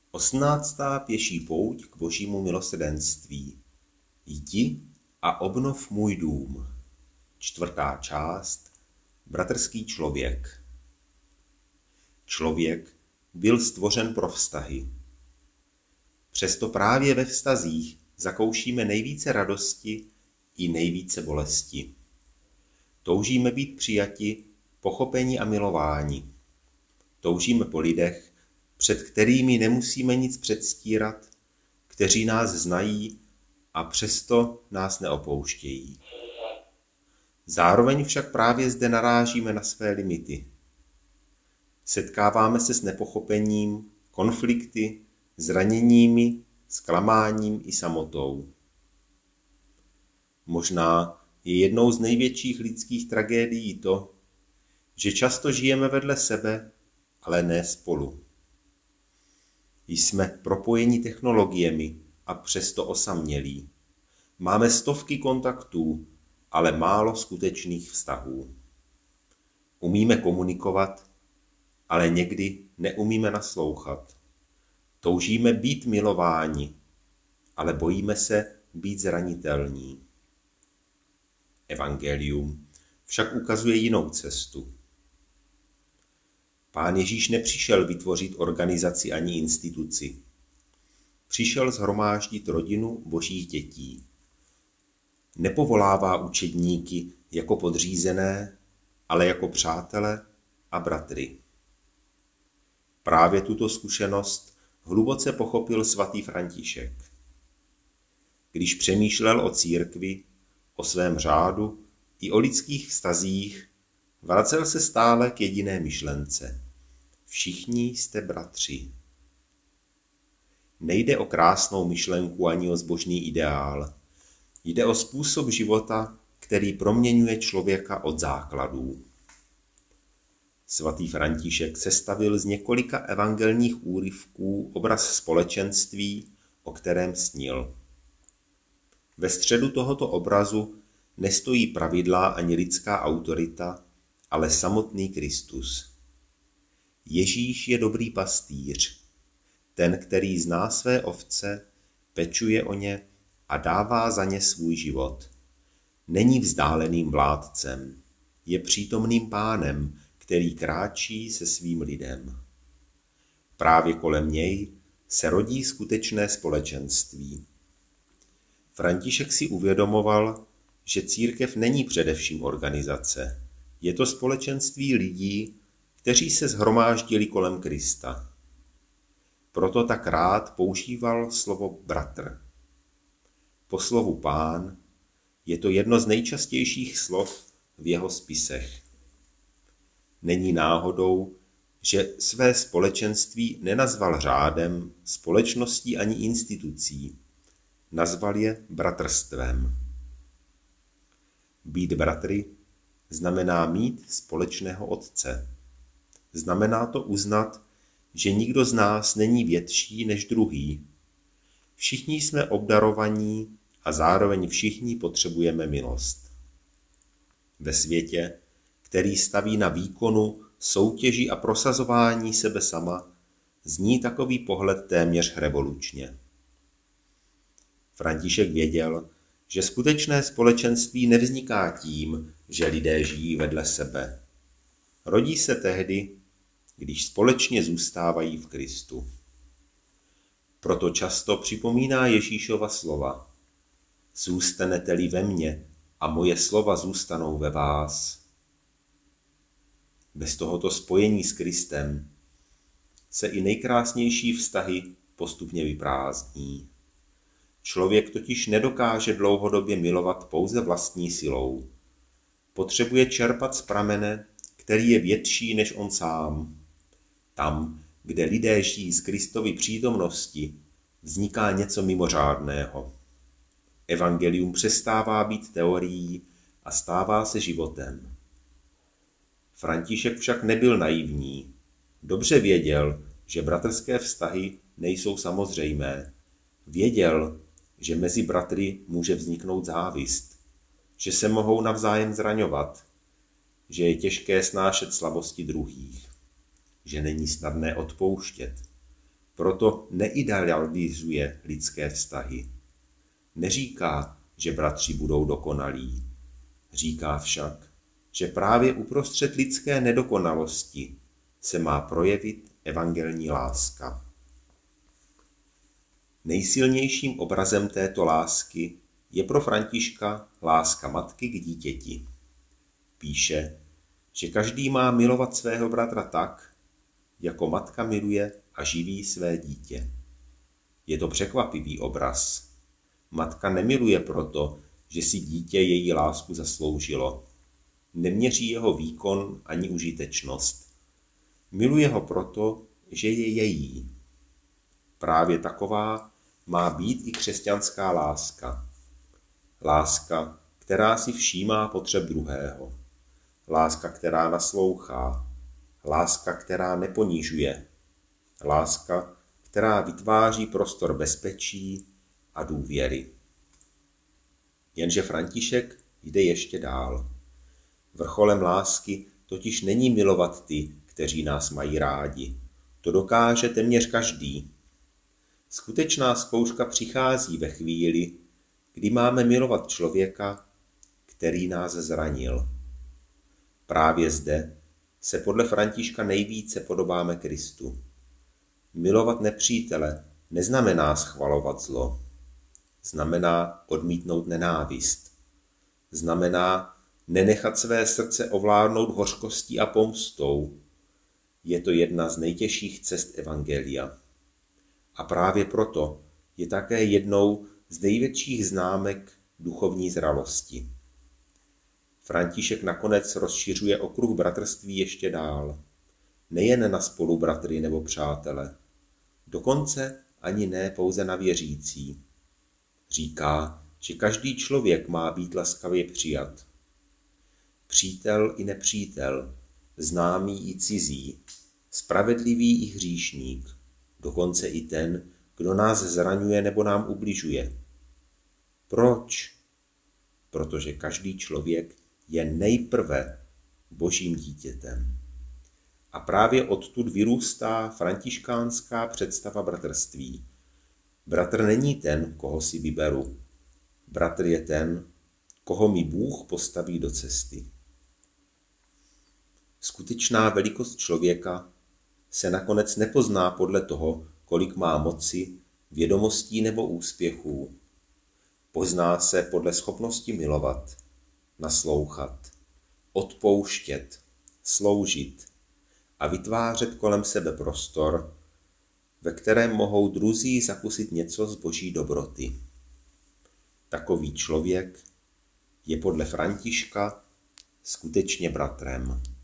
18. pěší pouť k Božímu milosrdenství. Jdi a obnov můj dům. 4. část. Bratrský člověk. Člověk byl stvořen pro vztahy. Přesto právě ve vztazích zakoušíme nejvíce radosti i nejvíce bolesti. Toužíme být přijati, pochopeni a milováni. Toužíme po lidech, před kterými nemusíme nic předstírat, kteří nás znají a přesto nás neopouštějí. Zároveň však právě zde narážíme na své limity. Setkáváme se s nepochopením, konflikty, zraněními, zklamáním i samotou. Možná je jednou z největších lidských tragédií to, že často žijeme vedle sebe, ale ne spolu. Jsme propojeni technologiemi a přesto osamělí. Máme stovky kontaktů, ale málo skutečných vztahů. Umíme komunikovat, ale někdy neumíme naslouchat. Toužíme být milováni, ale bojíme se být zranitelní. Evangelium však ukazuje jinou cestu. Pán Ježíš nepřišel vytvořit organizaci ani instituci. Přišel shromáždit rodinu Božích dětí. Nepovolává učedníky jako podřízené, ale jako přátele a bratry. Právě tuto zkušenost hluboce pochopil svatý František. Když přemýšlel o církvi, o svém řádu i o lidských vztazích, vracel se stále k jediné myšlence. Všichni jste bratři. Nejde o krásnou myšlenku ani o zbožný ideál. Jde o způsob života, který proměňuje člověka od základů. Svatý František sestavil z několika evangelních úryvků obraz společenství, o kterém snil. Ve středu tohoto obrazu nestojí pravidla ani lidská autorita, ale samotný Kristus. Ježíš je dobrý pastýř, ten, který zná své ovce, pečuje o ně a dává za ně svůj život. Není vzdáleným vládcem, je přítomným pánem, který kráčí se svým lidem. Právě kolem něj se rodí skutečné společenství. František si uvědomoval, že církev není především organizace. Je to společenství lidí, kteří se shromáždili kolem Krista. Proto tak rád používal slovo bratr. Po slovu pán je to jedno z nejčastějších slov v jeho spisech. Není náhodou, že své společenství nenazval řádem, společností ani institucí. Nazval je bratrstvem. Být bratry znamená mít společného otce. Znamená to uznat, že nikdo z nás není větší než druhý. Všichni jsme obdarovaní a zároveň všichni potřebujeme milost. Ve světě, který staví na výkonu, soutěži a prosazování sebe sama, zní takový pohled téměř revolučně. František věděl, že skutečné společenství nevzniká tím, že lidé žijí vedle sebe. Rodí se tehdy, když společně zůstávají v Kristu. Proto často připomíná Ježíšova slova. Zůstanete-li ve mně a moje slova zůstanou ve vás. Bez tohoto spojení s Kristem se i nejkrásnější vztahy postupně vyprázdní. Člověk totiž nedokáže dlouhodobě milovat pouze vlastní silou. Potřebuje čerpat z pramene, který je větší než on sám. Tam, kde lidé žijí z Kristovy přítomnosti, vzniká něco mimořádného. Evangelium přestává být teorií a stává se životem. František však nebyl naivní. Dobře věděl, že bratrské vztahy nejsou samozřejmé. Věděl, že mezi bratry může vzniknout závist, že se mohou navzájem zraňovat, že je těžké snášet slabosti druhých, že není snadné odpouštět, Proto neidealizuje lidské vztahy. Neříká, že bratři budou dokonalí. Říká však, že právě uprostřed lidské nedokonalosti se má projevit evangelní láska. Nejsilnějším obrazem této lásky je pro Františka láska matky k dítěti. Píše, že každý má milovat svého bratra tak, jako matka miluje a živí své dítě. Je to překvapivý obraz. Matka nemiluje proto, že si dítě její lásku zasloužilo. Neměří jeho výkon ani užitečnost. Miluje ho proto, že je její. Právě taková má být i křesťanská láska. Láska, která si všímá potřeb druhého. Láska, která naslouchá. Láska, která neponižuje. Láska, která vytváří prostor bezpečí a důvěry. Jenže František jde ještě dál. Vrcholem lásky totiž není milovat ty, kteří nás mají rádi. To dokáže téměř každý. Skutečná zkouška přichází ve chvíli, kdy máme milovat člověka, který nás zranil. Právě zde se podle Františka nejvíce podobáme Kristu. Milovat nepřítele neznamená schvalovat zlo. Znamená odmítnout nenávist. Znamená nenechat své srdce ovládnout hořkostí a pomstou. Je to jedna z nejtěžších cest evangelia. A právě proto je také jednou z největších známek duchovní zralosti. František nakonec rozšiřuje okruh bratrství ještě dál. Nejen na spolubratry nebo přátele. Dokonce ani ne pouze na věřící. Říká, že každý člověk má být laskavě přijat. Přítel i nepřítel, známý i cizí, spravedlivý i hříšník, dokonce i ten, kdo nás zraňuje nebo nám ubližuje. Proč? Protože každý člověk je nejprve Božím dítětem. A právě odtud vyrůstá františkánská představa bratrství. Bratr není ten, koho si vyberu. Bratr je ten, koho mi Bůh postaví do cesty. Skutečná velikost člověka se nakonec nepozná podle toho, kolik má moci, vědomostí nebo úspěchů. Pozná se podle schopnosti milovat, naslouchat, odpouštět, sloužit a vytvářet kolem sebe prostor, ve kterém mohou druzí zakusit něco z Boží dobroty. Takový člověk je podle Františka skutečně bratrem.